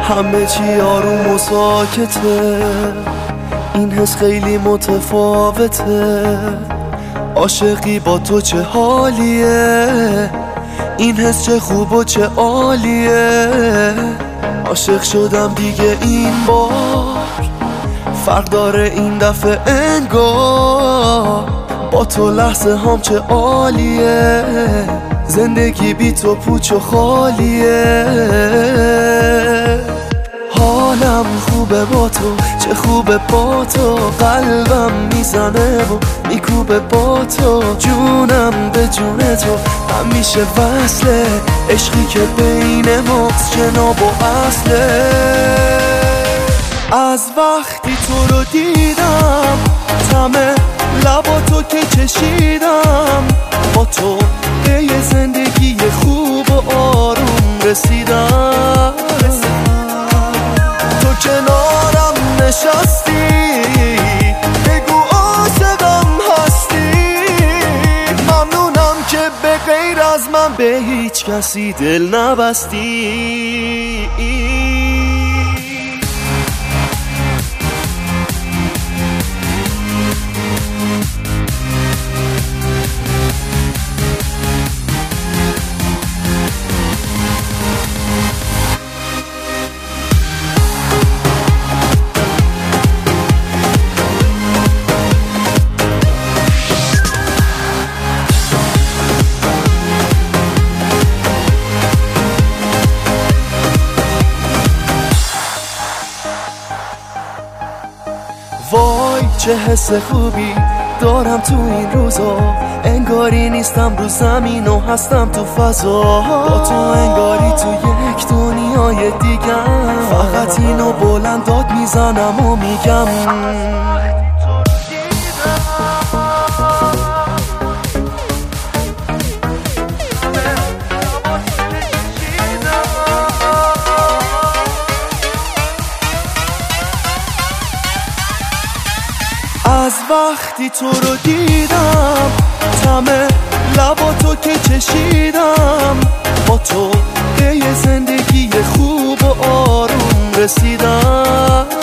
همه چی آروم و ساکته، این حس خیلی متفاوته. عاشقی با تو چه حالیه، این حس چه خوب و چه عالیه. عاشق شدم دیگه این بار، فرق داره این دفعه انگار. با تو لحظه هم چه عالیه، زندگی بی تو پوچ و خالیه. حالم خوبه با تو، چه خوبه با تو. قلبم میزنه و میکوبه با تو. جونم به جون تو همیشه وصله، عشقی که بین ماست جناب و اصله. از وقتی تو رو دیدم، طعم لبا تو که چشیدم، با تو به یه زندگی خوب و آروم رسیدم. تو کنارم نشستی، بگو عاشقم هستی. ممنونم که به غیر از من به هیچ کسی دل نبستی. وای چه حس خوبی دارم تو این روزا، انگاری نیستم رو زمین و هستم تو فضا. با تو انگاری تو یک دنیای دیگم، فقط اینو بلند داد میزنم و میگم. از وقتی تو رو دیدم، طعم لبا تو که چشیدم، با تو به یه زندگی خوب و آروم رسیدم.